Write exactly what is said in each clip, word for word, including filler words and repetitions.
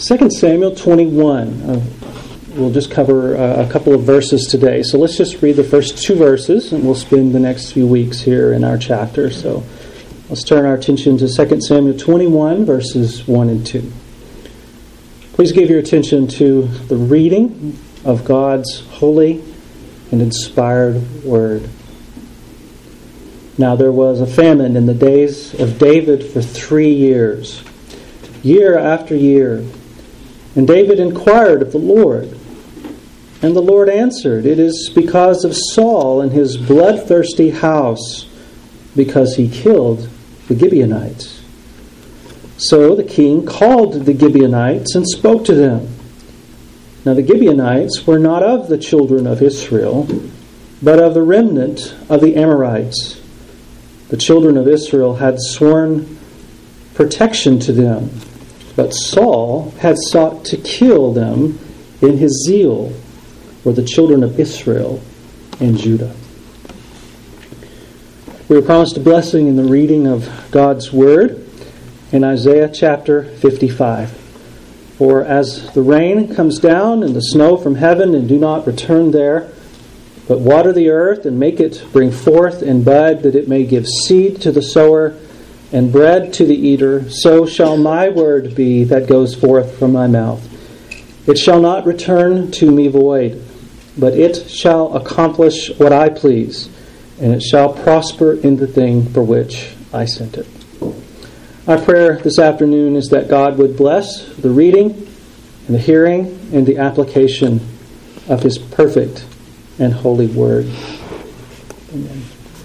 Second Samuel twenty-one. Uh, we'll just cover uh, a couple of verses today. So let's just read the first two verses, and we'll spend the next few weeks here in our chapter. So let's turn our attention to Second Samuel twenty-one, verses one and two. Please give your attention to the reading of God's holy and inspired word. Now there was a famine in the days of David for three years, year after year. And David inquired of the Lord. And the Lord answered, "It is because of Saul and his bloodthirsty house, because he killed the Gibeonites." So the king called the Gibeonites and spoke to them. Now the Gibeonites were not of the children of Israel, but of the remnant of the Amorites. The children of Israel had sworn protection to them, but Saul had sought to kill them in his zeal for the children of Israel and Judah. We were promised a blessing in the reading of God's Word in Isaiah chapter fifty-five. For as the rain comes down and the snow from heaven and do not return there, but water the earth and make it bring forth and bud, that it may give seed to the sower and bread to the eater, so shall my word be that goes forth from my mouth. It shall not return to me void, but it shall accomplish what I please, and it shall prosper in the thing for which I sent it. Our prayer this afternoon is that God would bless the reading and the hearing and the application of His perfect and holy word. Amen.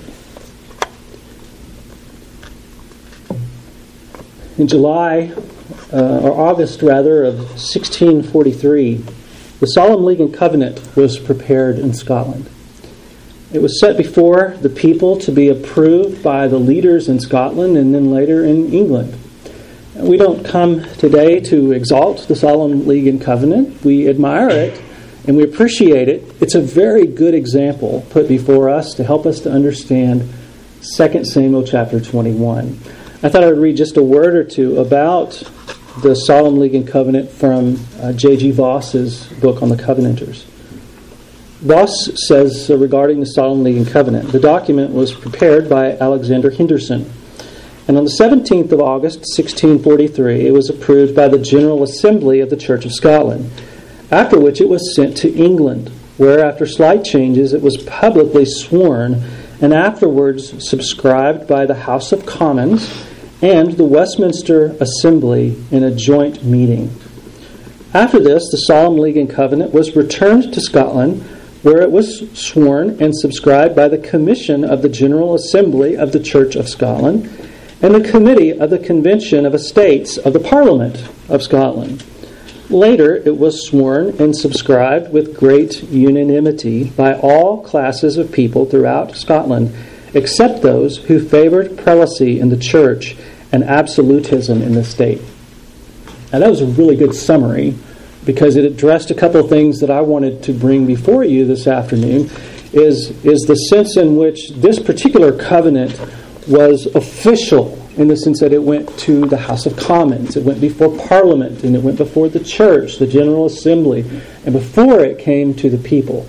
In July, uh, or August rather, of sixteen forty-three, the Solemn League and Covenant was prepared in Scotland. It was set before the people to be approved by the leaders in Scotland and then later in England. We don't come today to exalt the Solemn League and Covenant. We admire it and we appreciate it. It's a very good example put before us to help us to understand Second Samuel chapter twenty-one. I thought I would read just a word or two about the Solemn League and Covenant from uh, J G Voss's book on the Covenanters. Voss says uh, regarding the Solemn League and Covenant, the document was prepared by Alexander Henderson. And on the seventeenth of August, sixteen forty-three, it was approved by the General Assembly of the Church of Scotland, after which it was sent to England, where after slight changes it was publicly sworn and afterwards subscribed by the House of Commons and the Westminster Assembly in a joint meeting. After this, the Solemn League and Covenant was returned to Scotland, where it was sworn and subscribed by the Commission of the General Assembly of the Church of Scotland and the Committee of the Convention of Estates of the Parliament of Scotland. Later, it was sworn and subscribed with great unanimity by all classes of people throughout Scotland, except those who favored prelacy in the church and absolutism in the state. Now, that was a really good summary because it addressed a couple of things that I wanted to bring before you this afternoon, is, is the sense in which this particular covenant was official, in the sense that it went to the House of Commons, it went before Parliament, and it went before the church, the General Assembly, and before it came to the people.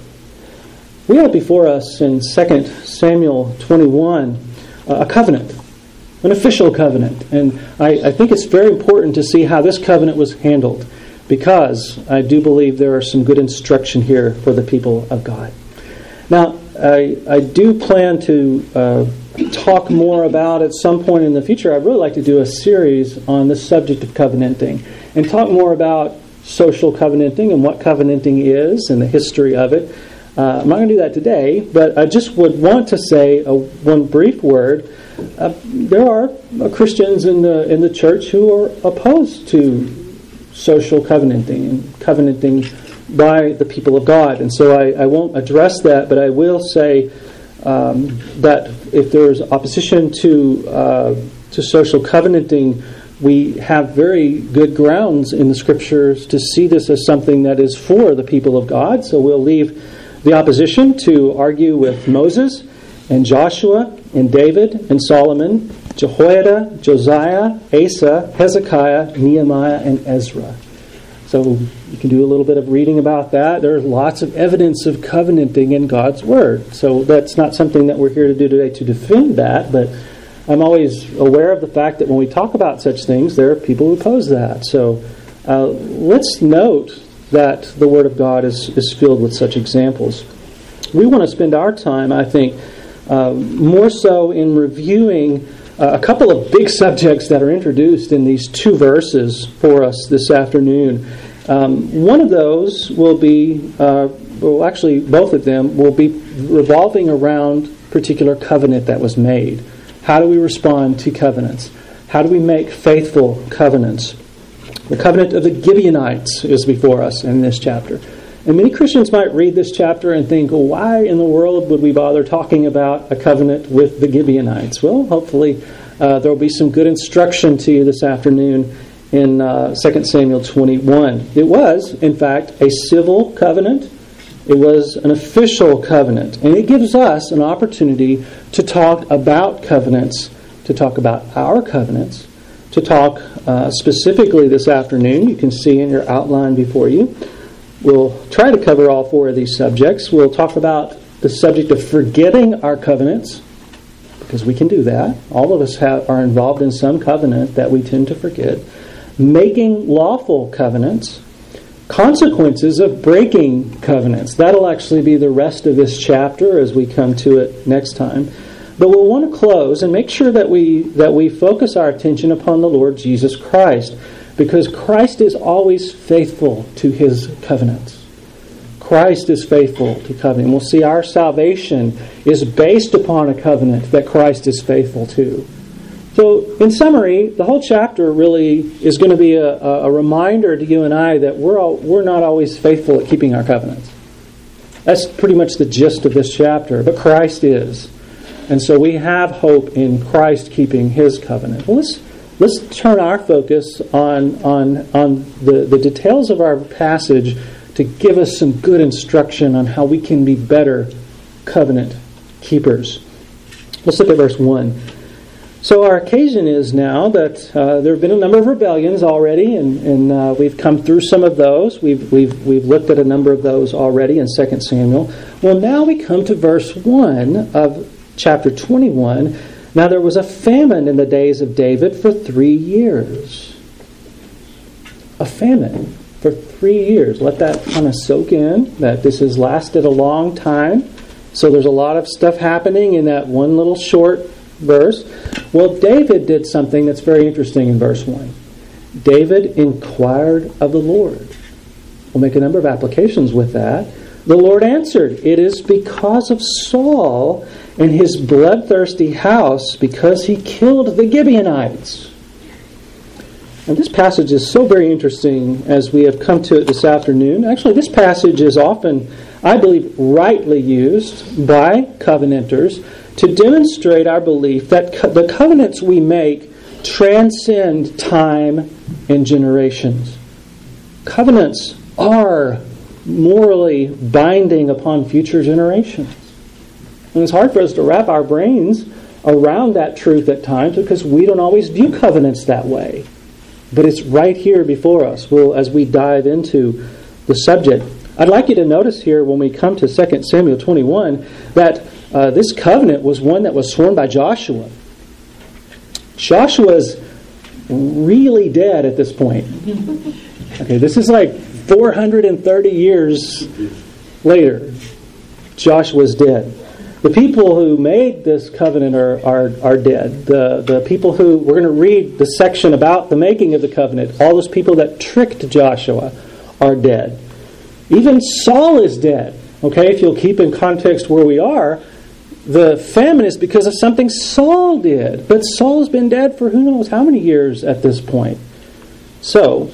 We have before us in Second Samuel twenty-one uh, a covenant, an official covenant. And I, I think it's very important to see how this covenant was handled, because I do believe there are some good instruction here for the people of God. Now, I, I do plan to uh, talk more about at some point in the future. I'd really like to do a series on the subject of covenanting and talk more about social covenanting and what covenanting is and the history of it. Uh, I'm not going to do that today, but I just would want to say a, one brief word. Uh, there are uh, Christians in the in the church who are opposed to social covenanting and covenanting by the people of God. And so I, I won't address that, but I will say um, that if there's opposition to uh, to social covenanting, we have very good grounds in the Scriptures to see this as something that is for the people of God. So we'll leave the opposition to argue with Moses and Joshua and David and Solomon, Jehoiada, Josiah, Asa, Hezekiah, Nehemiah, and Ezra. So you can do a little bit of reading about that. There's lots of evidence of covenanting in God's Word. So that's not something that we're here to do today to defend that, but I'm always aware of the fact that when we talk about such things, there are people who oppose that. So uh, let's note that the Word of God is, is filled with such examples. We want to spend our time, I think, uh, more so in reviewing uh, a couple of big subjects that are introduced in these two verses for us this afternoon. Um, one of those will be, uh, well, actually, both of them will be revolving around a particular covenant that was made. How do we respond to covenants? How do we make faithful covenants? The covenant of the Gibeonites is before us in this chapter. And many Christians might read this chapter and think, well, why in the world would we bother talking about a covenant with the Gibeonites? Well, hopefully uh, there will be some good instruction to you this afternoon in uh, Second Samuel twenty-one. It was, in fact, a civil covenant. It was an official covenant. And it gives us an opportunity to talk about covenants, to talk about our covenants, to talk uh, specifically this afternoon. You can see in your outline before you. We'll try to cover all four of these subjects. We'll talk about the subject of forgetting our covenants, because we can do that. All of us have, are involved in some covenant that we tend to forget. Making lawful covenants. Consequences of breaking covenants. That'll actually be the rest of this chapter as we come to it next time. But we'll want to close and make sure that we that we focus our attention upon the Lord Jesus Christ, because Christ is always faithful to His covenants. Christ is faithful to covenant. We'll see our salvation is based upon a covenant that Christ is faithful to. So, in summary, the whole chapter really is going to be a, a reminder to you and I that we're all, we're not always faithful at keeping our covenants. That's pretty much the gist of this chapter, but Christ is. And so we have hope in Christ keeping His covenant. Well, let's let's turn our focus on on on the, the details of our passage to give us some good instruction on how we can be better covenant keepers. Let's look at verse one. So our occasion is now that uh, there have been a number of rebellions already, and, and uh, we've come through some of those. We've we've we've looked at a number of those already in Second Samuel. Well, now we come to verse one of chapter twenty-one. Now there was a famine in the days of David for three years. A famine for three years. Let that kind of soak in, that this has lasted a long time. So there's a lot of stuff happening in that one little short verse. Well, David did something that's very interesting in verse one. David inquired of the Lord. We'll make a number of applications with that. The Lord answered, "It is because of Saul and his bloodthirsty house, because he killed the Gibeonites." And this passage is so very interesting as we have come to it this afternoon. Actually, this passage is often, I believe, rightly used by covenanters to demonstrate our belief that co- the covenants we make transcend time and generations. Covenants are morally binding upon future generations. And it's hard for us to wrap our brains around that truth at times because we don't always view covenants that way. But it's right here before us we'll, as we dive into the subject. I'd like you to notice here when we come to Second Samuel twenty-one that uh, this covenant was one that was sworn by Joshua. Joshua's really dead at this point. Okay, this is like four hundred thirty years later. Joshua's dead. The people who made this covenant are, are, are dead. The, the people who, we're going to read the section about the making of the covenant, all those people that tricked Joshua are dead. Even Saul is dead. Okay, if you'll keep in context where we are, the famine is because of something Saul did. But Saul's been dead for who knows how many years at this point. So,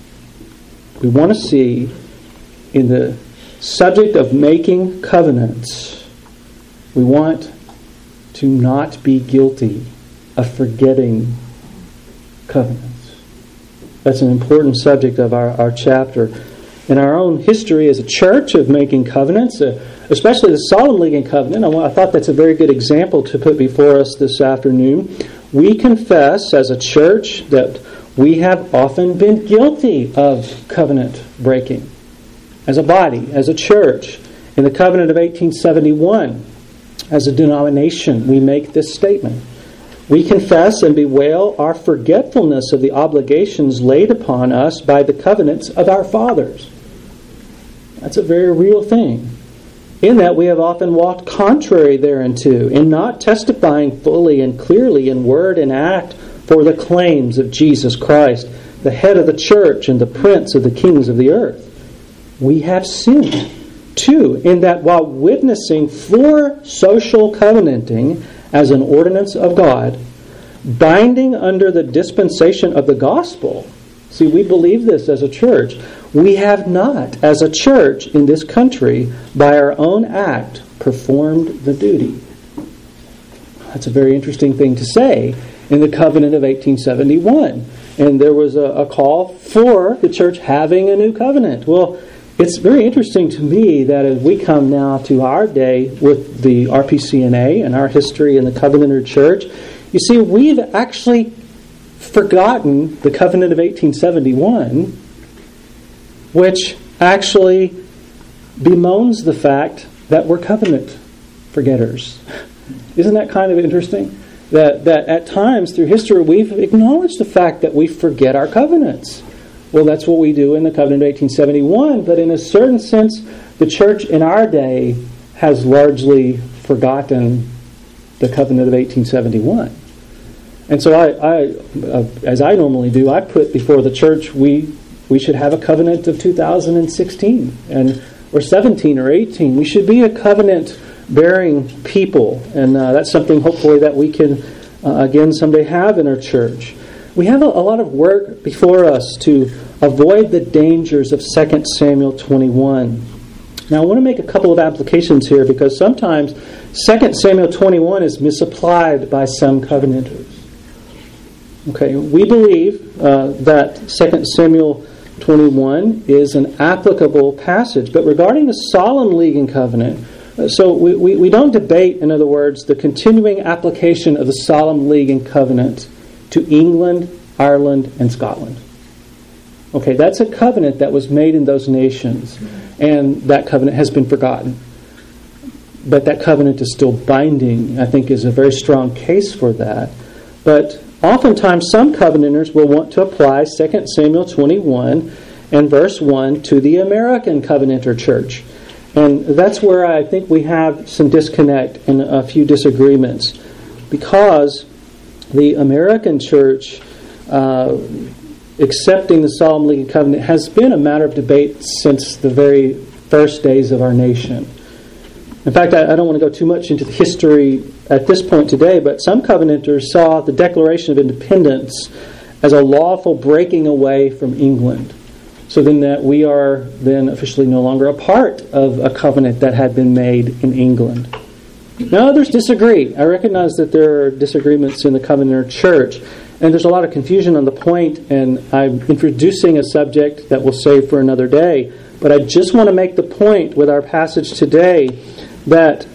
we want to see in the subject of making covenants, we want to not be guilty of forgetting covenants. That's an important subject of our, our chapter. In our own history as a church of making covenants, uh, especially the Solemn League and Covenant, I, I thought that's a very good example to put before us this afternoon. We confess as a church that we have often been guilty of covenant breaking. As a body, as a church, in the Covenant of eighteen seventy-one, as a denomination, we make this statement. We confess and bewail our forgetfulness of the obligations laid upon us by the covenants of our fathers. That's a very real thing. In that we have often walked contrary thereunto, in not testifying fully and clearly in word and act for the claims of Jesus Christ, the head of the church and the prince of the kings of the earth. We have sinned, too, in that while witnessing for social covenanting as an ordinance of God, binding under the dispensation of the gospel. See, we believe this as a church. We have not, as a church in this country, by our own act, performed the duty. That's a very interesting thing to say in the Covenant of eighteen seventy-one. And there was a, a call for the church having a new covenant. Well, it's very interesting to me that as we come now to our day with the R P C N A and our history in the Covenanter Church, you see, we've actually forgotten the Covenant of eighteen seventy-one, which actually bemoans the fact that we're covenant forgetters. Isn't that kind of interesting? That, that at times through history we've acknowledged the fact that we forget our covenants. Well, that's what we do in the Covenant of eighteen seventy-one, but in a certain sense, the church in our day has largely forgotten the Covenant of eighteen seventy-one. And so I, I uh, as I normally do, I put before the church we we should have a covenant of two thousand sixteen and or seventeen or eighteen. We should be a covenant-bearing people, and uh, that's something hopefully that we can uh, again someday have in our church. We have a, a lot of work before us to avoid the dangers of Second Samuel twenty-one. Now, I want to make a couple of applications here because sometimes Second Samuel twenty-one is misapplied by some covenanters. Okay, we believe uh, that Second Samuel twenty-one is an applicable passage, but regarding the Solemn League and Covenant, uh, so we, we, we don't debate, in other words, the continuing application of the Solemn League and Covenant to England, Ireland, and Scotland. Okay, that's a covenant that was made in those nations, and that covenant has been forgotten. But that covenant is still binding, I think is a very strong case for that. But oftentimes some covenanters will want to apply Second Samuel twenty-one and verse one to the American Covenanter Church. And that's where I think we have some disconnect and a few disagreements. Because the American church uh, accepting the Solemn League and Covenant has been a matter of debate since the very first days of our nation. In fact, I, I don't want to go too much into the history at this point today, but some covenanters saw the Declaration of Independence as a lawful breaking away from England. So then that we are then officially no longer a part of a covenant that had been made in England. Now others disagree. I recognize that there are disagreements in the Covenanter Church, and there's a lot of confusion on the point, and I'm introducing a subject that we'll save for another day. But I just want to make the point with our passage today that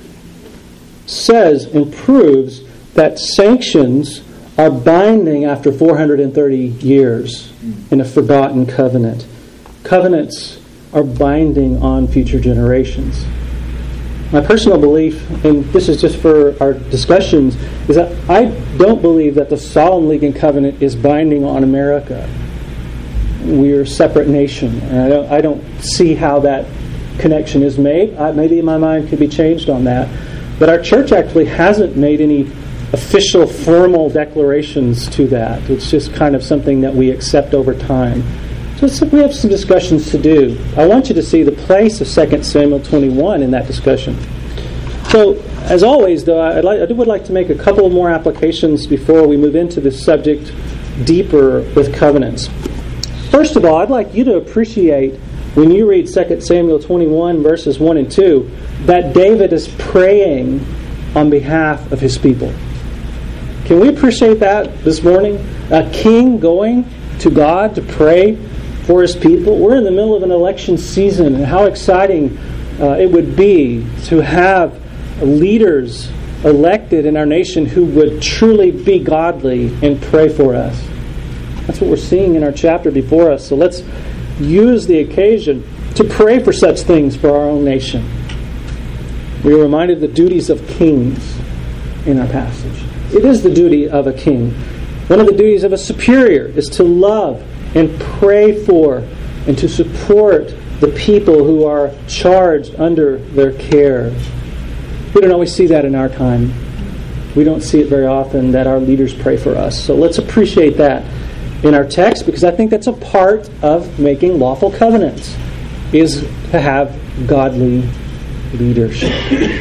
says and proves that sanctions are binding after four hundred thirty years in a forgotten covenant. Covenants are binding on future generations. My personal belief, and this is just for our discussions, is that I don't believe that the Solemn League and Covenant is binding on America. We're a separate nation, and I don't, I don't see how that connection is made. I, maybe my mind could be changed on that. But our church actually hasn't made any official, formal declarations to that. It's just kind of something that we accept over time. So we have some discussions to do. I want you to see the place of Second Samuel twenty-one in that discussion. So, as always, though, I'd like, I would like to make a couple more applications before we move into this subject deeper with covenants. First of all, I'd like you to appreciate when you read Second Samuel twenty-one, verses one and two, that David is praying on behalf of his people. Can we appreciate that this morning? A king going to God to pray for his people. We're in the middle of an election season, and how exciting uh, it would be to have leaders elected in our nation who would truly be godly and pray for us. That's what we're seeing in our chapter before us. So let's use the occasion to pray for such things for our own nation. We are reminded of the duties of kings in our passage. It is the duty of a king. One of the duties of a superior is to love and pray for and to support the people who are charged under their care. We don't always see that in our time. We don't see it very often that our leaders pray for us. So let's appreciate that in our text, because I think that's a part of making lawful covenants, is to have godly leadership.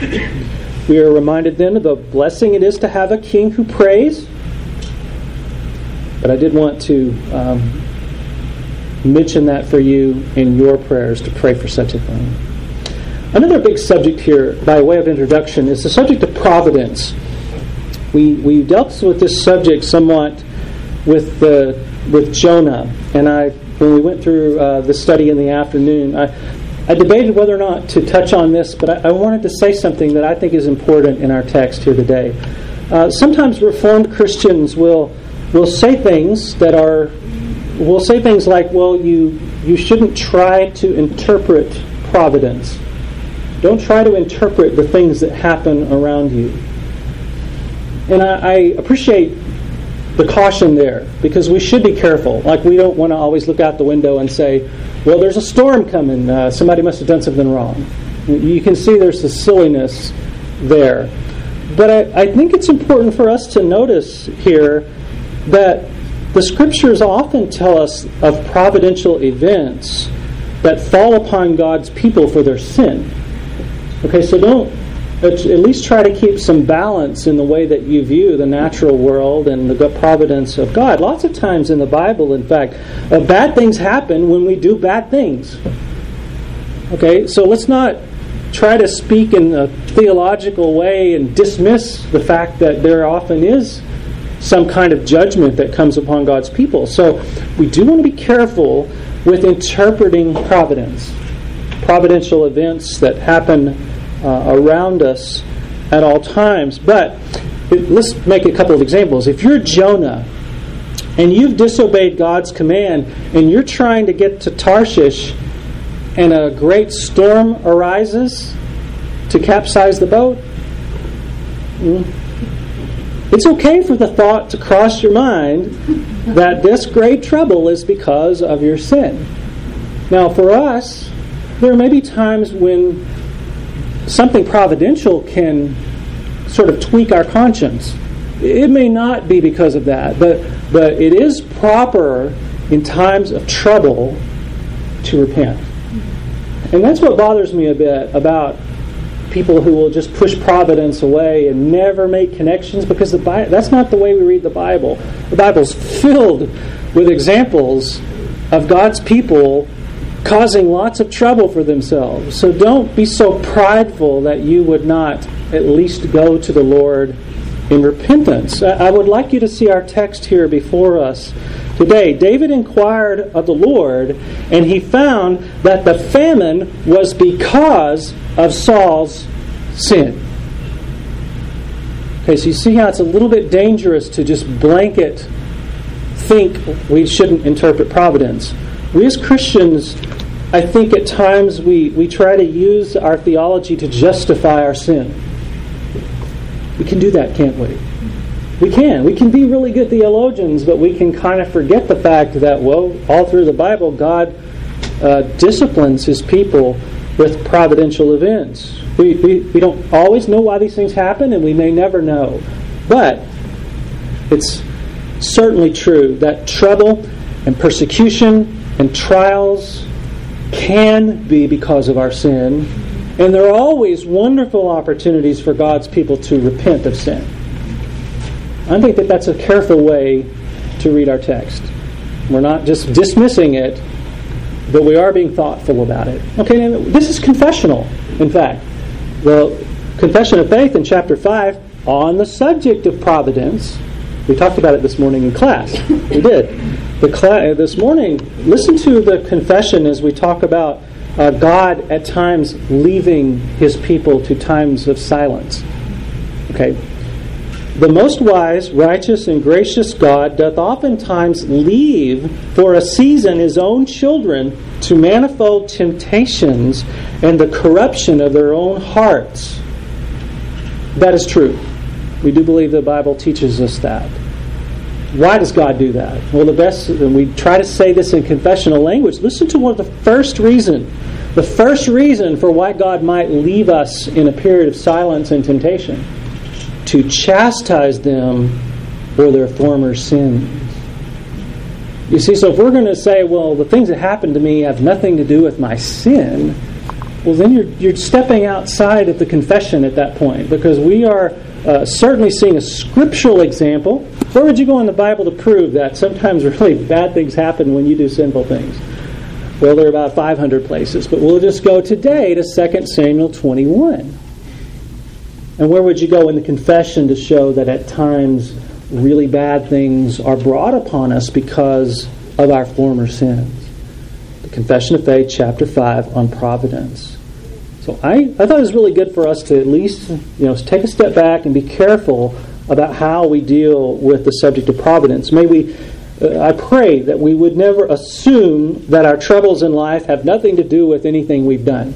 We are reminded then of the blessing it is to have a king who prays. But I did want to um, mention that for you in your prayers, to pray for such a thing. Another big subject here, by way of introduction, is the subject of providence. We we dealt with this subject somewhat with the with Jonah, and I when we went through uh, the study in the afternoon, I, I debated whether or not to touch on this, but I, I wanted to say something that I think is important in our text here today. Uh, sometimes Reformed Christians will will say things that are will say things like, "Well, you you shouldn't try to interpret providence. Don't try to interpret the things that happen around you." And I, I appreciate the caution there, because we should be careful. Like, we don't want to always look out the window and say, well, there's a storm coming. Uh, somebody must have done something wrong. You can see there's the silliness there. But I, I think it's important for us to notice here that the Scriptures often tell us of providential events that fall upon God's people for their sin. Okay, so don't at least try to keep some balance in the way that you view the natural world and the providence of God. Lots of times in the Bible, in fact, uh, bad things happen when we do bad things. Okay, so let's not try to speak in a theological way and dismiss the fact that there often is some kind of judgment that comes upon God's people. So we do want to be careful with interpreting providence, providential events that happen Uh, around us at all times. But it, let's make a couple of examples. If you're Jonah and you've disobeyed God's command and you're trying to get to Tarshish and a great storm arises to capsize the boat, it's okay for the thought to cross your mind that this great trouble is because of your sin. Now, for us, there may be times when something providential can sort of tweak our conscience. It may not be because of that, but but it is proper in times of trouble to repent. And that's what bothers me a bit about people who will just push providence away and never make connections, because the Bi- that's not the way we read the Bible. The Bible's filled with examples of God's people causing lots of trouble for themselves. So don't be so prideful that you would not at least go to the Lord in repentance. I would like you to see our text here before us today. David inquired of the Lord, and he found that the famine was because of Saul's sin. Okay, so you see how it's a little bit dangerous to just blanket think we shouldn't interpret providence. We as Christians, I think at times we, we try to use our theology to justify our sin. We can do that, can't we? We can. We can be really good theologians, but we can kind of forget the fact that, well, all through the Bible, God uh, disciplines His people with providential events. We, we, we don't always know why these things happen, and we may never know. But it's certainly true that trouble and persecution and trials can be because of our sin, and there are always wonderful opportunities for God's people to repent of sin. I think that that's a careful way to read our text. We're not just dismissing it, but we are being thoughtful about it. Okay, now this is confessional, in fact. The Confession of Faith in chapter five, on the subject of providence. We talked about it this morning in class. We did. The cl- this morning, listen to the confession as we talk about uh, God at times leaving His people to times of silence. Okay, The most wise, righteous, and gracious God doth oftentimes leave for a season his own children to manifold temptations and the corruption of their own hearts. That is true. We do believe the Bible teaches us that. Why does God do that? Well, the best, and we try to say this in confessional language, listen to one of the first reason, the first reason for why God might leave us in a period of silence and temptation: to chastise them for their former sins. You see, so if we're going to say, well, the things that happened to me have nothing to do with my sin, well, then you're you're stepping outside of the confession at that point, because we are uh, certainly seeing a scriptural example. Where would you go in the Bible to prove that sometimes really bad things happen when you do sinful things? Well, there are about five hundred places, but we'll just go today to Second Samuel twenty-one. And where would you go in the confession to show that at times really bad things are brought upon us because of our former sins? The Confession of Faith, chapter five, on providence. So I, I thought it was really good for us to at least, you know, take a step back and be careful about how we deal with the subject of providence. May we, uh, I pray that we would never assume that our troubles in life have nothing to do with anything we've done.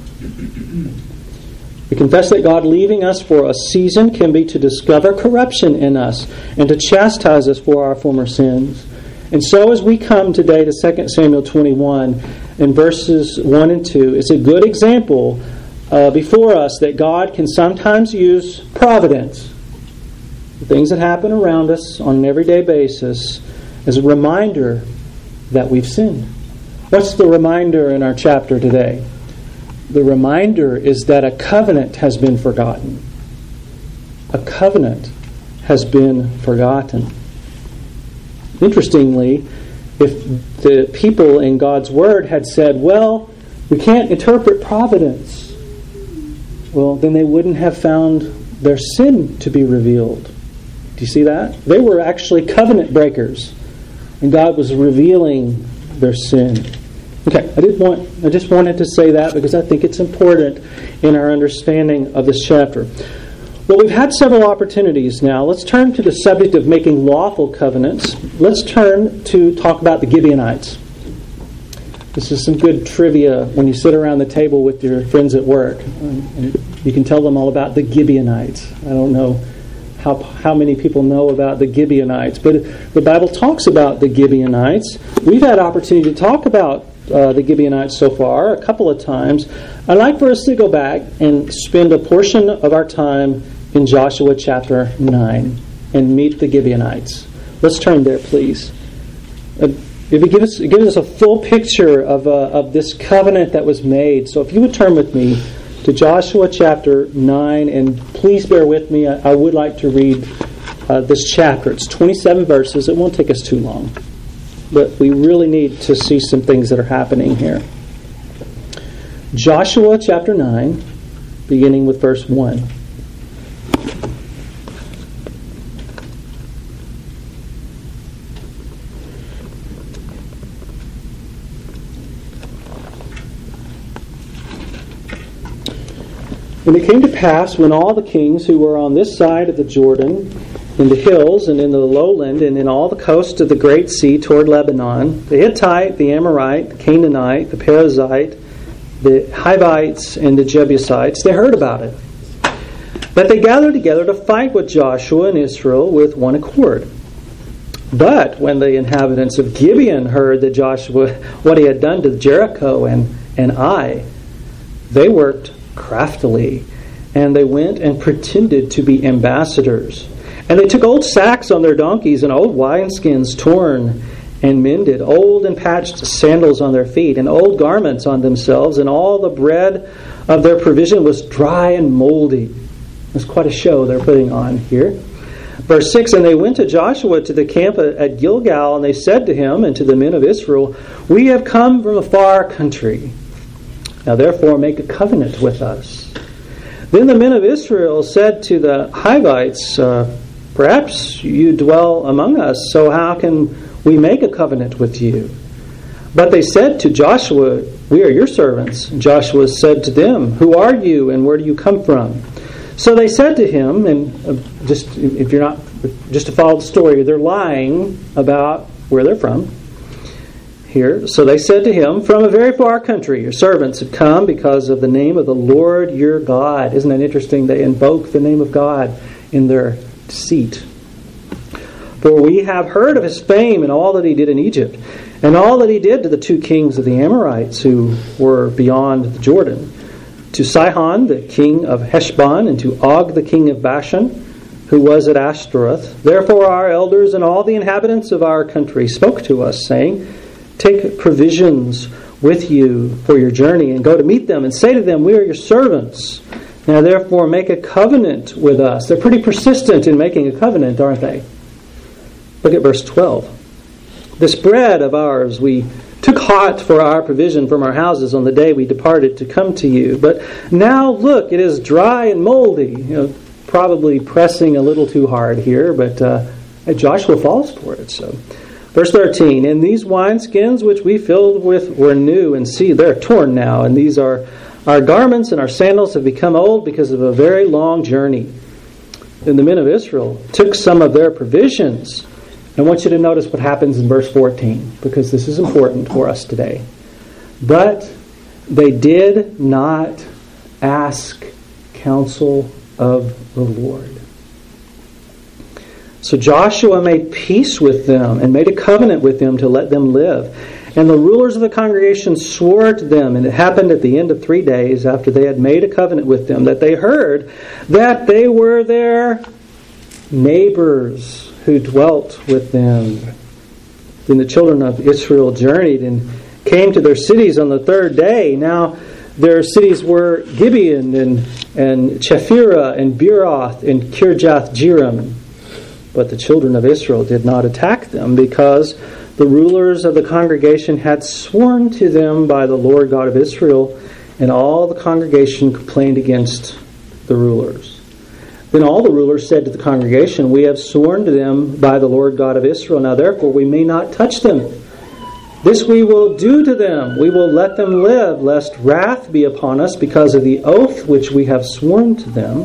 We confess that God leaving us for a season can be to discover corruption in us and to chastise us for our former sins. And so as we come today to Second Samuel twenty-one, in verses one and two, it's a good example uh, before us that God can sometimes use providence, the things that happen around us on an everyday basis, as a reminder that we've sinned. What's the reminder in our chapter today? The reminder is that a covenant has been forgotten. A covenant has been forgotten. Interestingly, if the people in God's Word had said, well, we can't interpret providence, well, then they wouldn't have found their sin to be revealed. Do you see that? They were actually covenant breakers, and God was revealing their sin. Okay, I did want I just wanted to say that because I think it's important in our understanding of this chapter. Well, we've had several opportunities now. Let's turn to the subject of making lawful covenants. Let's turn to talk about the Gibeonites. This is some good trivia when you sit around the table with your friends at work. And you can tell them all about the Gibeonites. I don't know how how many people know about the Gibeonites, but the Bible talks about the Gibeonites. We've had opportunity to talk about uh, the Gibeonites so far a couple of times. I'd like for us to go back and spend a portion of our time in Joshua chapter nine and meet the Gibeonites. Let's turn there, please. Uh, if it gives us, it gives us a full picture of uh, of this covenant that was made. So if you would turn with me to Joshua chapter nine, and please bear with me. I, I would like to read uh, this chapter. It's twenty-seven verses. It won't take us too long, but we really need to see some things that are happening here. Joshua chapter nine, beginning with verse one. And it came to pass, when all the kings who were on this side of the Jordan, in the hills and in the lowland, and in all the coast of the great sea toward Lebanon, the Hittite, the Amorite, the Canaanite, the Perizzite, the Hivites, and the Jebusites, they heard about it. But they gathered together to fight with Joshua and Israel with one accord. But when the inhabitants of Gibeon heard that Joshua, what he had done to Jericho and, and Ai, they worked craftily, and they went and pretended to be ambassadors. And they took old sacks on their donkeys and old wineskins torn and mended, old and patched sandals on their feet, and old garments on themselves, and all the bread of their provision was dry and moldy. It's quite a show they're putting on here. Verse six, and they went to Joshua to the camp at Gilgal, and they said to him and to the men of Israel, we have come from a far country. Now therefore make a covenant with us. Then the men of Israel said to the Hivites, uh, perhaps you dwell among us, so how can we make a covenant with you? But they said to Joshua, we are your servants. And Joshua said to them, who are you and where do you come from? So they said to him, and uh, just if you're not, just to follow the story, they're lying about where they're from here. So they said to him, from a very far country, your servants have come because of the name of the Lord your God. Isn't that interesting? They invoke the name of God in their deceit. For we have heard of his fame and all that he did in Egypt, and all that he did to the two kings of the Amorites who were beyond the Jordan, to Sihon, the king of Heshbon, and to Og, the king of Bashan, who was at Ashtaroth. Therefore our elders and all the inhabitants of our country spoke to us, saying, take provisions with you for your journey, and go to meet them, and say to them, we are your servants. Now therefore make a covenant with us. They're pretty persistent in making a covenant, aren't they? Look at verse twelve. This bread of ours we took hot for our provision from our houses on the day we departed to come to you. But now look, it is dry and moldy. You know, probably pressing a little too hard here, but uh, Joshua falls for it. So, verse thirteen, and these wineskins which we filled with were new, and see, they're torn now, and these are our garments, and our sandals have become old because of a very long journey. Then the men of Israel took some of their provisions. I want you to notice what happens in verse fourteen, because this is important for us today. But they did not ask counsel of the Lord. So Joshua made peace with them and made a covenant with them to let them live. And the rulers of the congregation swore to them, and it happened at the end of three days after they had made a covenant with them, that they heard that they were their neighbors who dwelt with them. Then the children of Israel journeyed and came to their cities on the third day. Now their cities were Gibeon and, and Chephirah and Beeroth and Kirjath Jearim. But the children of Israel did not attack them, because the rulers of the congregation had sworn to them by the Lord God of Israel, and all the congregation complained against the rulers. Then all the rulers said to the congregation, we have sworn to them by the Lord God of Israel. Now therefore we may not touch them. This we will do to them. We will let them live, lest wrath be upon us because of the oath which we have sworn to them.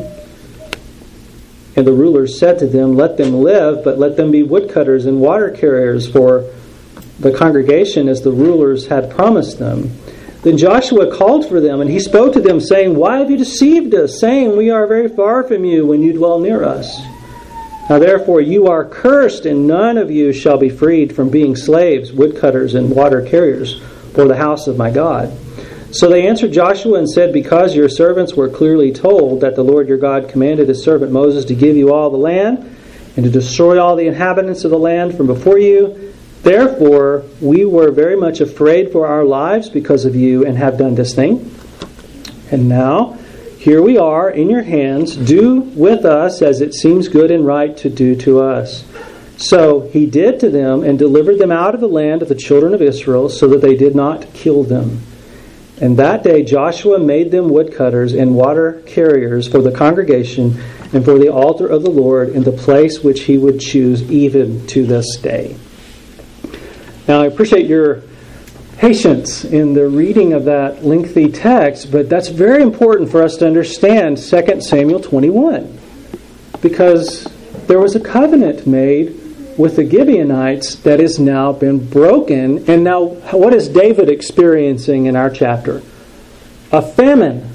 And the rulers said to them, let them live, but let them be woodcutters and water carriers for the congregation, as the rulers had promised them. Then Joshua called for them, and he spoke to them, saying, why have you deceived us, saying, we are very far from you when you dwell near us? Now therefore you are cursed, and none of you shall be freed from being slaves, woodcutters, and water carriers for the house of my God. So they answered Joshua and said, because your servants were clearly told that the Lord your God commanded his servant Moses to give you all the land, and to destroy all the inhabitants of the land from before you, therefore, we were very much afraid for our lives because of you, and have done this thing. And now, here we are in your hands. Do with us as it seems good and right to do to us. So he did to them, and delivered them out of the land of the children of Israel, so that they did not kill them. And that day Joshua made them woodcutters and water carriers for the congregation, and for the altar of the Lord, in the place which he would choose, even to this day. Now, I appreciate your patience in the reading of that lengthy text, but that's very important for us to understand Second Samuel twenty-one, because there was a covenant made with the Gibeonites that has now been broken. And now, what is David experiencing in our chapter? A famine.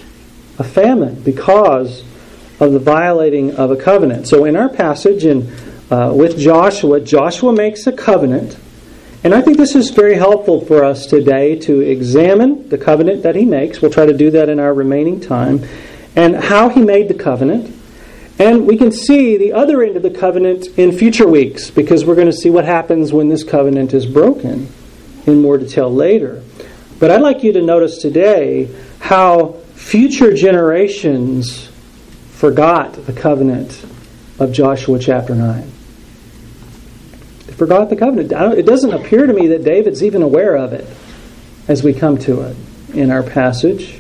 A famine because of the violating of a covenant. So in our passage in uh, with Joshua, Joshua makes a covenant. And I think this is very helpful for us today to examine the covenant that he makes. We'll try to do that in our remaining time. And how he made the covenant. And we can see the other end of the covenant in future weeks, because we're going to see what happens when this covenant is broken in more detail later. But I'd like you to notice today how future generations forgot the covenant of Joshua chapter nine. Forgot the covenant. It doesn't appear to me that David's even aware of it as we come to it in our passage.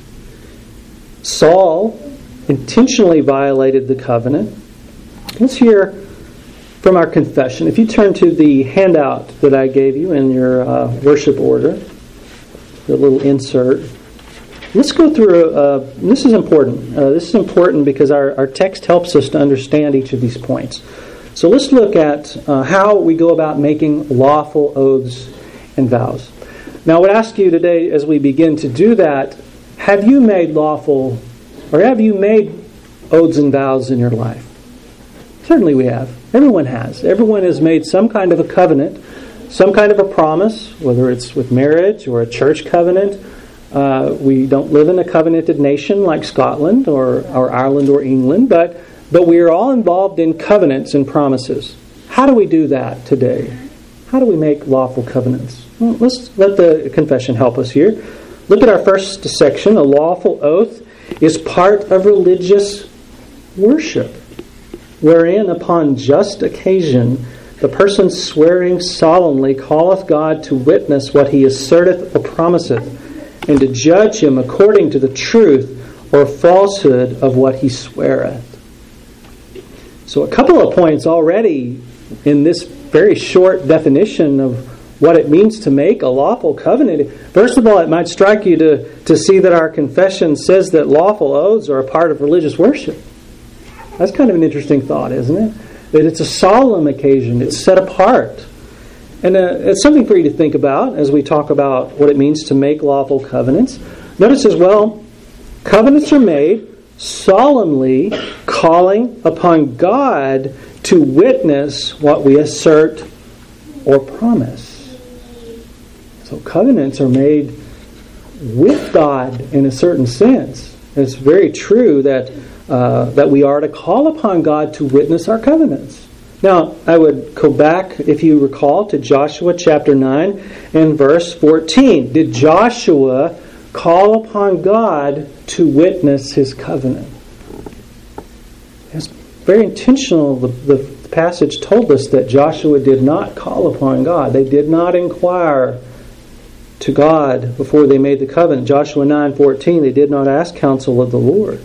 Saul intentionally violated the covenant. Let's hear from our confession. If you turn to the handout that I gave you in your uh, worship order, the little insert, let's go through, uh, this is important. Uh, this is important because our, our text helps us to understand each of these points. So let's look at uh, how we go about making lawful oaths and vows. Now I would ask you today as we begin to do that, have you made lawful, or have you made oaths and vows in your life? Certainly we have. Everyone has. Everyone has made some kind of a covenant, some kind of a promise, whether it's with marriage or a church covenant. Uh, we don't live in a covenanted nation like Scotland or, or Ireland or England, but, but we are all involved in covenants and promises. How do we do that today? How do we make lawful covenants? Well, let's let the confession help us here. Look at our first section. A lawful oath is part of religious worship, wherein upon just occasion the person swearing solemnly calleth God to witness what he asserteth or promiseth, and to judge him according to the truth or falsehood of what he sweareth. So a couple of points already in this very short definition of what it means to make a lawful covenant. First of all, it might strike you to, to see that our confession says that lawful oaths are a part of religious worship. That's kind of an interesting thought, isn't it? That it's a solemn occasion. It's set apart. And uh, it's something for you to think about as we talk about what it means to make lawful covenants. Notice as well, covenants are made solemnly calling upon God to witness what we assert or promise. So covenants are made with God in a certain sense. It's very true that uh, that we are to call upon God to witness our covenants. Now, I would go back, if you recall, to Joshua chapter nine and verse fourteen. Did Joshua call upon God to witness his covenant? It's very intentional. The, the passage told us that Joshua did not call upon God. They did not inquire to God before they made the covenant. Joshua nine fourteen, they did not ask counsel of the Lord.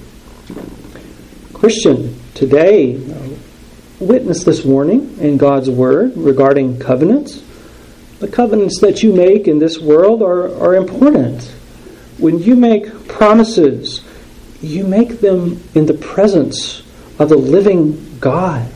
Christian, today, witness this warning in God's Word regarding covenants. The covenants that you make in this world are, are important. When you make promises, you make them in the presence of the living God.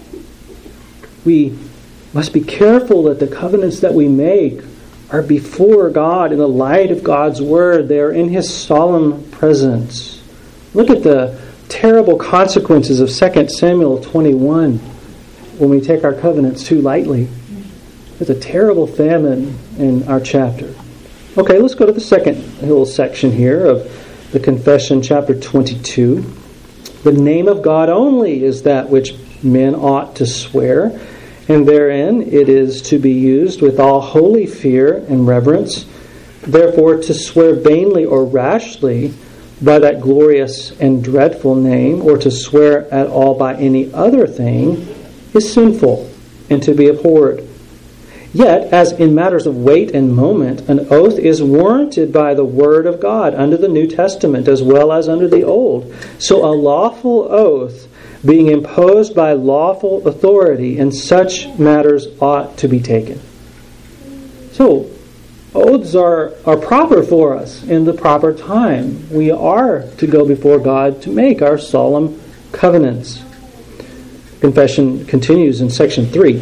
We must be careful that the covenants that we make are before God in the light of God's Word. They are in His solemn presence. Look at the terrible consequences of Second Samuel twenty-one when we take our covenants too lightly. There's a terrible famine in our chapter. Okay, let's go to the second little section here of the confession, chapter twenty-two. The name of God only is that which men ought to swear, and therein it is to be used with all holy fear and reverence. Therefore, to swear vainly or rashly by that glorious and dreadful name, or to swear at all by any other thing, is sinful and to be abhorred. Yet, as in matters of weight and moment, an oath is warranted by the Word of God under the New Testament as well as under the Old. So a lawful oath, being imposed by lawful authority in such matters, ought to be taken. So, oaths are, are proper for us in the proper time. We are to go before God to make our solemn covenants. Confession continues in section three.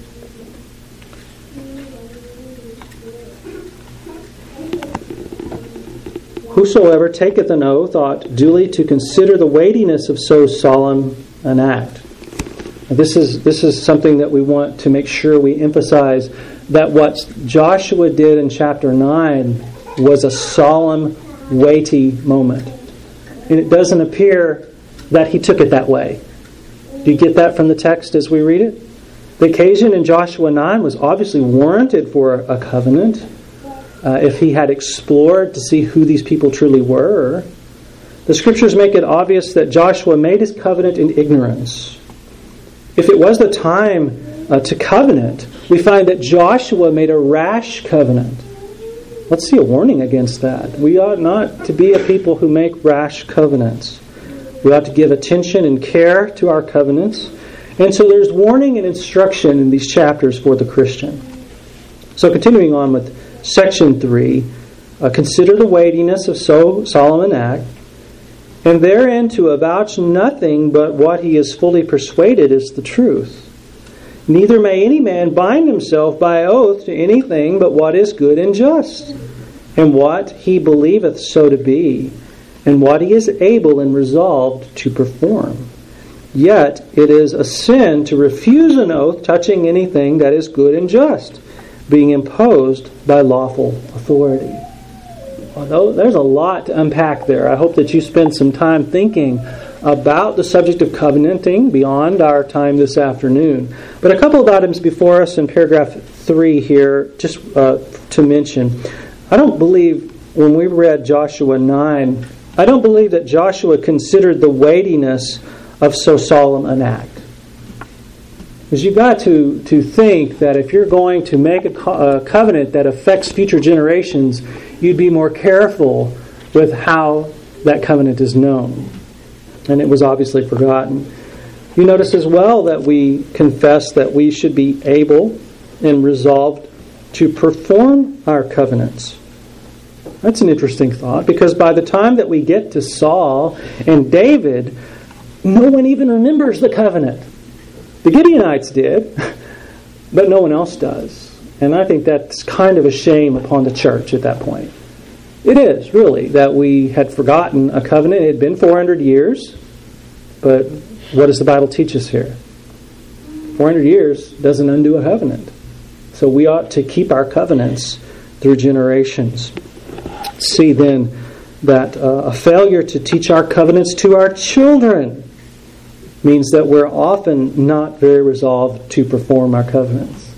Whosoever taketh an oath ought duly to consider the weightiness of so solemn an act. This is this is something that we want to make sure we emphasize, that what Joshua did in chapter nine was a solemn, weighty moment. And it doesn't appear that he took it that way. Do you get that from the text as we read it? The occasion in Joshua nine was obviously warranted for a covenant. Uh, if he had explored to see who these people truly were. The Scriptures make it obvious that Joshua made his covenant in ignorance. If it was the time uh, to covenant, we find that Joshua made a rash covenant. Let's see a warning against that. We ought not to be a people who make rash covenants. We ought to give attention and care to our covenants. And so there's warning and instruction in these chapters for the Christian. So continuing on with Section three, Uh, consider the weightiness of so solemn an act, and therein to avouch nothing but what he is fully persuaded is the truth. Neither may any man bind himself by oath to anything but what is good and just, and what he believeth so to be, and what he is able and resolved to perform. Yet it is a sin to refuse an oath touching anything that is good and just, being imposed by lawful authority. Although there's a lot to unpack there. I hope that you spend some time thinking about the subject of covenanting beyond our time this afternoon. But a couple of items before us in paragraph three here, just uh, to mention. I don't believe, when we read Joshua nine, I don't believe that Joshua considered the weightiness of so solemn an act. Because you've got to, to think that if you're going to make a, co- a covenant that affects future generations, you'd be more careful with how that covenant is known. And it was obviously forgotten. You notice as well that we confess that we should be able and resolved to perform our covenants. That's an interesting thought, because by the time that we get to Saul and David, no one even remembers the covenant. The Gibeonites did, but no one else does. And I think that's kind of a shame upon the church at that point. It is, really, that we had forgotten a covenant. It had been four hundred years, but what does the Bible teach us here? four hundred years doesn't undo a covenant. So we ought to keep our covenants through generations. See then that uh, a failure to teach our covenants to our children means that we're often not very resolved to perform our covenants.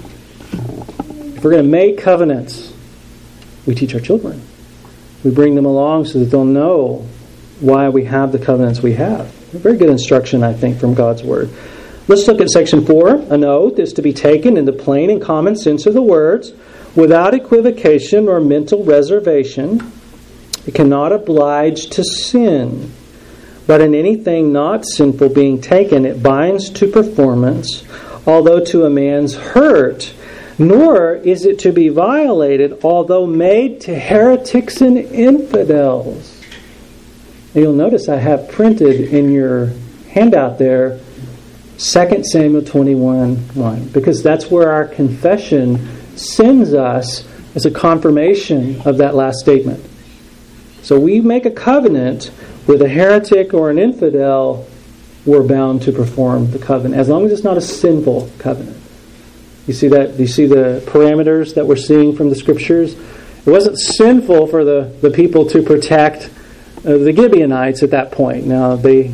If we're going to make covenants, we teach our children. We bring them along so that they'll know why we have the covenants we have. A very good instruction, I think, from God's Word. Let's look at section four. An oath is to be taken in the plain and common sense of the words, without equivocation or mental reservation. It cannot oblige to sin, but in anything not sinful being taken, it binds to performance, although to a man's hurt. Nor is it to be violated, although made to heretics and infidels. And you'll notice I have printed in your handout there Second Samuel twenty-one one, because that's where our confession sends us as a confirmation of that last statement. So we make a covenant with a heretic or an infidel, we're bound to perform the covenant, as long as it's not a sinful covenant. You see that? Do you see the parameters that we're seeing from the Scriptures? It wasn't sinful for the, the people to protect uh, the Gibeonites at that point. Now, they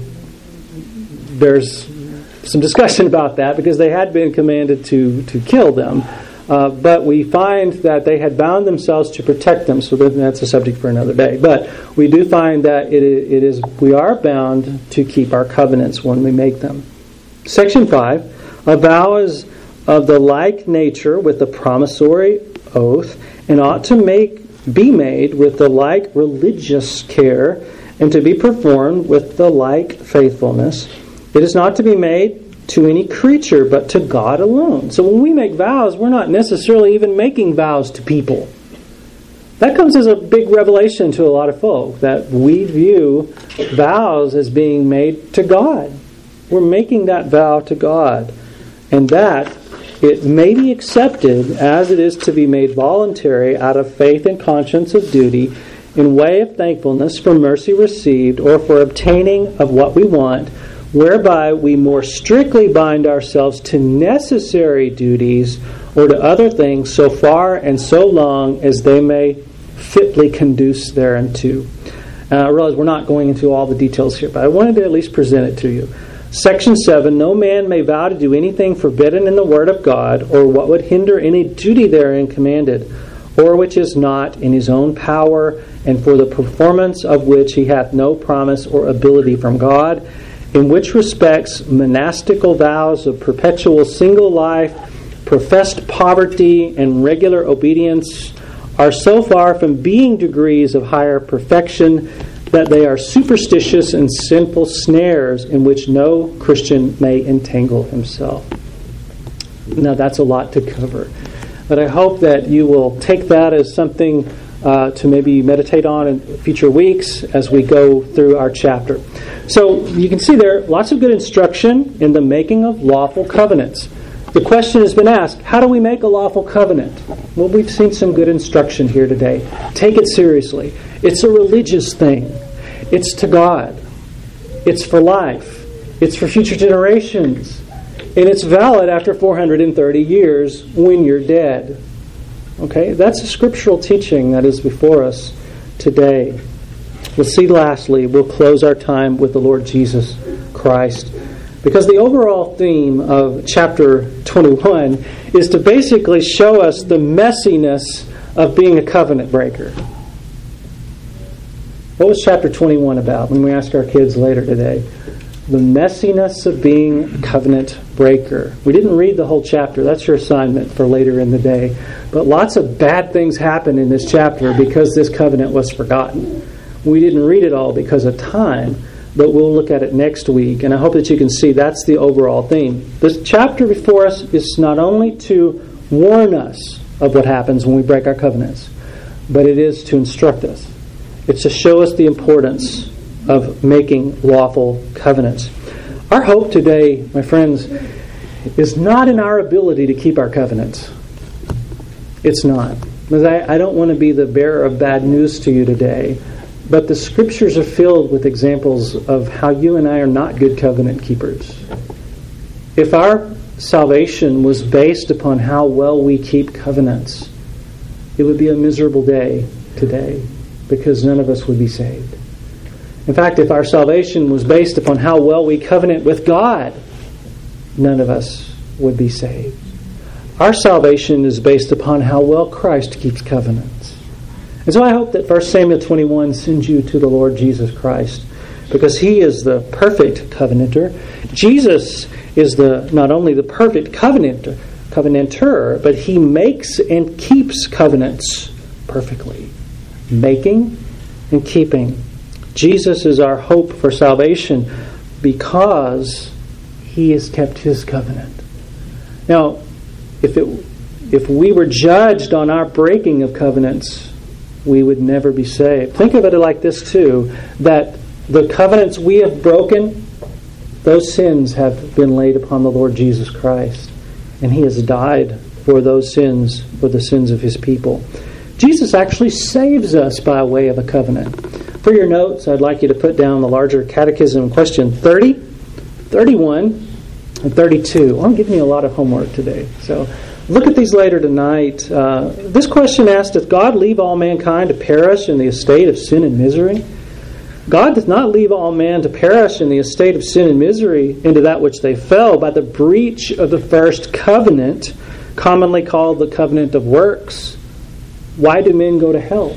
there's some discussion about that because they had been commanded to, to kill them. Uh, but we find that they had bound themselves to protect them, so that's a subject for another day. But we do find that it, it is we are bound to keep our covenants when we make them. Section five, a vow is of the like nature with the promissory oath, and ought to make be made with the like religious care, and to be performed with the like faithfulness. It is not to be made to any creature, but to God alone. So when we make vows, we're not necessarily even making vows to people. That comes as a big revelation to a lot of folk, that we view vows as being made to God. We're making that vow to God. And that it may be accepted as it is to be made voluntary out of faith and conscience of duty, in way of thankfulness for mercy received, or for obtaining of what we want, whereby we more strictly bind ourselves to necessary duties or to other things so far and so long as they may fitly conduce thereunto. Uh, I realize we're not going into all the details here, but I wanted to at least present it to you. Section seven, no man may vow to do anything forbidden in the Word of God, or what would hinder any duty therein commanded, or which is not in his own power, and for the performance of which he hath no promise or ability from God, in which respects monastical vows of perpetual single life, professed poverty, and regular obedience are so far from being degrees of higher perfection that they are superstitious and sinful snares in which no Christian may entangle himself. Now that's a lot to cover, but I hope that you will take that as something uh, to maybe meditate on in future weeks as we go through our chapter. So you can see there lots of good instruction in the making of lawful covenants. The question has been asked, how do we make a lawful covenant? Well, we've seen some good instruction here today. Take it seriously. It's a religious thing. It's to God. It's for life. It's for future generations. And it's valid after four hundred thirty years when you're dead. Okay? That's a scriptural teaching that is before us today. We'll see lastly, we'll close our time with the Lord Jesus Christ. Because the overall theme of chapter twenty-one is to basically show us the messiness of being a covenant breaker. What was chapter twenty-one about when we ask our kids later today? The messiness of being a covenant breaker. We didn't read the whole chapter. That's your assignment for later in the day. But lots of bad things happen in this chapter because this covenant was forgotten. We didn't read it all because of time. But we'll look at it next week, and I hope that you can see that's the overall theme. This chapter before us is not only to warn us of what happens when we break our covenants, but it is to instruct us. It's to show us the importance of making lawful covenants. Our hope today, my friends, is not in our ability to keep our covenants. It's not. Because I, I don't want to be the bearer of bad news to you today. But the Scriptures are filled with examples of how you and I are not good covenant keepers. If our salvation was based upon how well we keep covenants, it would be a miserable day today because none of us would be saved. In fact, if our salvation was based upon how well we covenant with God, none of us would be saved. Our salvation is based upon how well Christ keeps covenants. And so I hope that First Samuel twenty-one sends you to the Lord Jesus Christ, because He is the perfect covenanter. Jesus is the not only the perfect covenanter, covenanter, but He makes and keeps covenants perfectly. Making and keeping. Jesus is our hope for salvation because He has kept His covenant. Now, if it if we were judged on our breaking of covenants, we would never be saved. Think of it like this too, that the covenants we have broken, those sins have been laid upon the Lord Jesus Christ. And He has died for those sins, for the sins of His people. Jesus actually saves us by way of a covenant. For your notes, I'd like you to put down the larger catechism question thirty, thirty-one, and thirty-two. I'm giving you a lot of homework today. So look at these later tonight. Uh, this question asked, does God leave all mankind to perish in the estate of sin and misery? God does not leave all man to perish in the estate of sin and misery into that which they fell by the breach of the first covenant, commonly called the covenant of works. Why do men go to hell?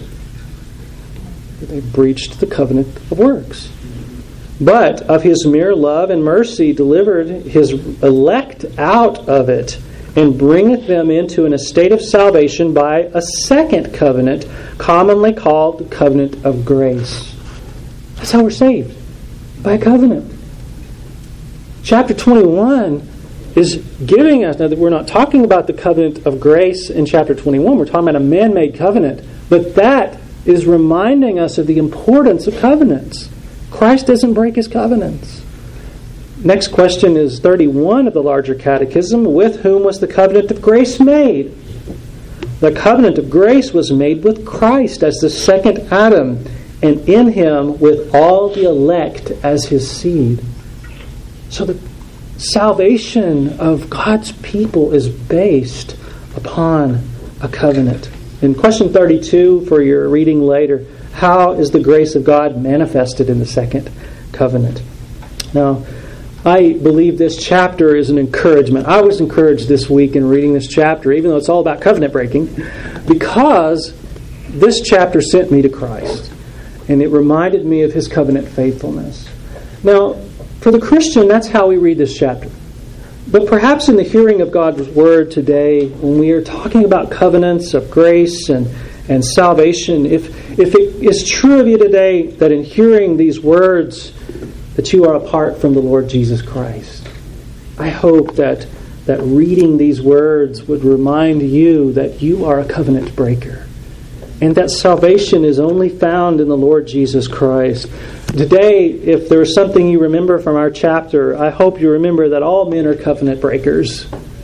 They breached the covenant of works. But of His mere love and mercy delivered His elect out of it, and bringeth them into an estate of salvation by a second covenant, commonly called the covenant of grace. That's how we're saved, by a covenant. Chapter twenty-one is giving us, now that we're not talking about the covenant of grace in chapter twenty-one, we're talking about a man-made covenant, but that is reminding us of the importance of covenants. Christ doesn't break His covenants. Next question is thirty-one of the larger catechism. With whom was the covenant of grace made? The covenant of grace was made with Christ as the second Adam, and in Him with all the elect as His seed. So the salvation of God's people is based upon a covenant. In question thirty-two, for your reading later, how is the grace of God manifested in the second covenant? Now, I believe this chapter is an encouragement. I was encouraged this week in reading this chapter, even though it's all about covenant breaking, because this chapter sent me to Christ, and it reminded me of His covenant faithfulness. Now, for the Christian, that's how we read this chapter. But perhaps in the hearing of God's Word today, when we are talking about covenants of grace and, and salvation, if, if it is true of you today that in hearing these words that you are apart from the Lord Jesus Christ, I hope that, that reading these words would remind you that you are a covenant breaker. and that salvation is only found in the Lord Jesus Christ. Today, if there is something you remember from our chapter, I hope you remember that all men are covenant breakers.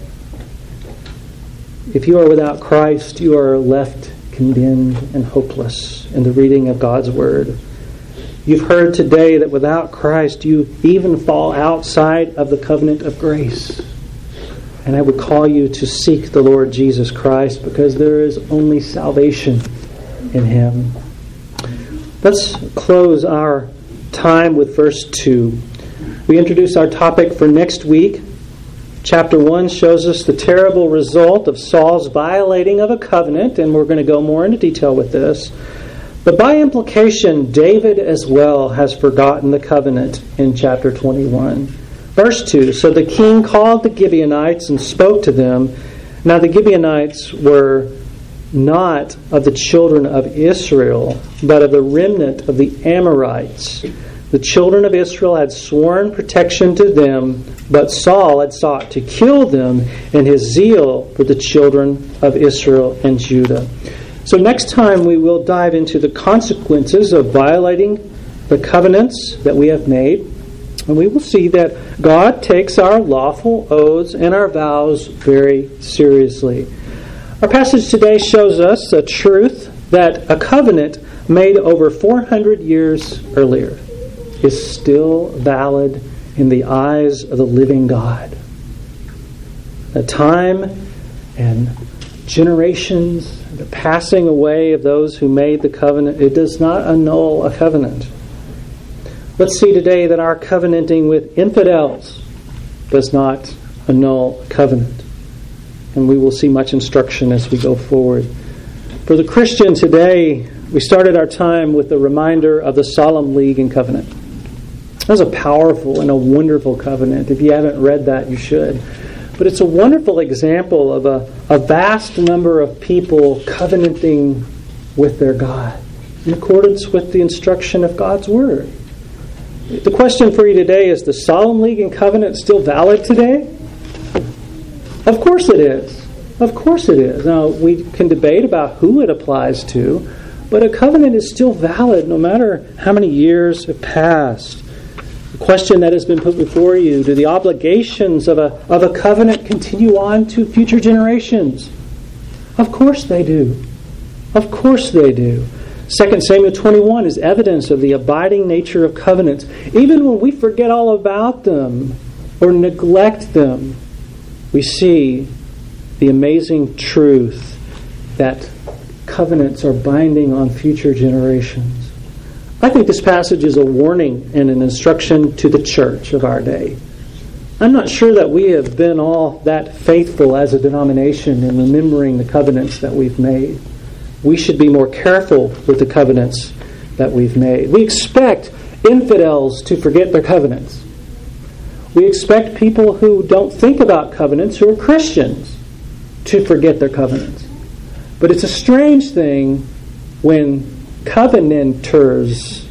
If you are without Christ, you are left condemned and hopeless in the reading of God's Word. You've heard today that without Christ, you even fall outside of the covenant of grace. And I would call you to seek the Lord Jesus Christ, because there is only salvation in Him. Let's close our time with verse two. We introduce our topic for next week. Chapter one shows us the terrible result of Saul's violating of a covenant, and we're going to go more into detail with this. But by implication, David as well has forgotten the covenant in chapter twenty-one. Verse two, so the king called the Gibeonites and spoke to them. Now the Gibeonites were not of the children of Israel, but of the remnant of the Amorites. The children of Israel had sworn protection to them, but Saul had sought to kill them in his zeal for the children of Israel and Judah. So next time we will dive into the consequences of violating the covenants that we have made. And we will see that God takes our lawful oaths and our vows very seriously. Our passage today shows us a truth that a covenant made over four hundred years earlier is still valid in the eyes of the living God. The time and generations, the passing away of those who made the covenant, it does not annul a covenant. Let's see today that our covenanting with infidels does not annul a covenant. And we will see much instruction as we go forward. For the Christian today, we started our time with a reminder of the Solemn League and Covenant. That was a powerful and a wonderful covenant. If you haven't read that, you should. But it's a wonderful example of a, a vast number of people covenanting with their God in accordance with the instruction of God's Word. The question for you today is, the Solemn League and Covenant still valid today? Of course it is. Of course it is. Now, we can debate about who it applies to, but a covenant is still valid no matter how many years have passed. The question that has been put before you, do the obligations of a, of a covenant continue on to future generations? Of course they do. Of course they do. Second Samuel twenty-one is evidence of the abiding nature of covenants. Even when we forget all about them or neglect them, we see the amazing truth that covenants are binding on future generations. I think this passage is a warning and an instruction to the church of our day. I'm not sure that we have been all that faithful as a denomination in remembering the covenants that we've made. We should be more careful with the covenants that we've made. We expect infidels to forget their covenants. We expect people who don't think about covenants, who are Christians, to forget their covenants. But it's a strange thing when covenanters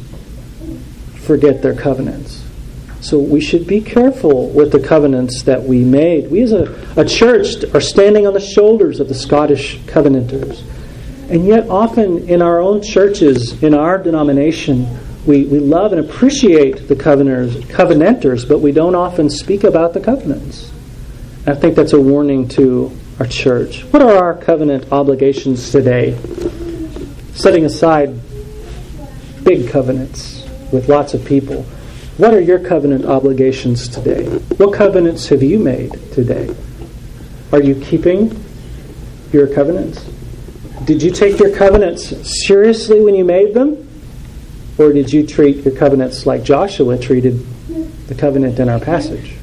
forget their covenants. So we should be careful with the covenants that we made. We as a, a church are standing on the shoulders of the Scottish covenanters. And yet often in our own churches, in our denomination, we, we love and appreciate the covenanters, covenanters, but we don't often speak about the covenants. I think that's a warning to our church. What are our covenant obligations today? Setting aside big covenants with lots of people, what are your covenant obligations today? What covenants have you made today? Are you keeping your covenants? Did you take your covenants seriously when you made them? Or did you treat your covenants like Joshua treated the covenant in our passage?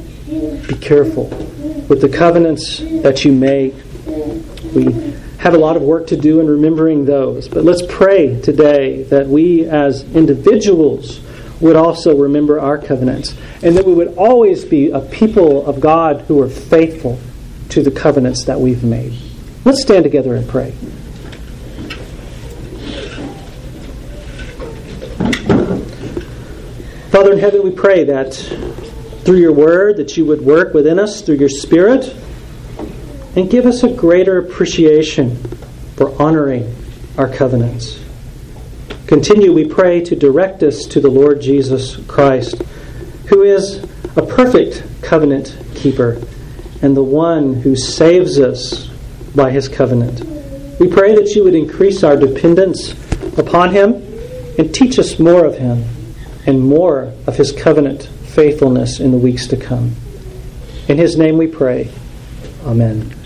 Be careful with the covenants that you make. We have a lot of work to do in remembering those. But let's pray today that we as individuals would also remember our covenants, and that we would always be a people of God who are faithful to the covenants that we've made. Let's stand together and pray. Father in heaven, we pray that through your word, that you would work within us through your Spirit and give us a greater appreciation for honoring our covenants. Continue, we pray, to direct us to the Lord Jesus Christ, who is a perfect covenant keeper and the one who saves us by his covenant. We pray that you would increase our dependence upon him and teach us more of him and more of his covenant faithfulness in the weeks to come. In his name we pray. Amen.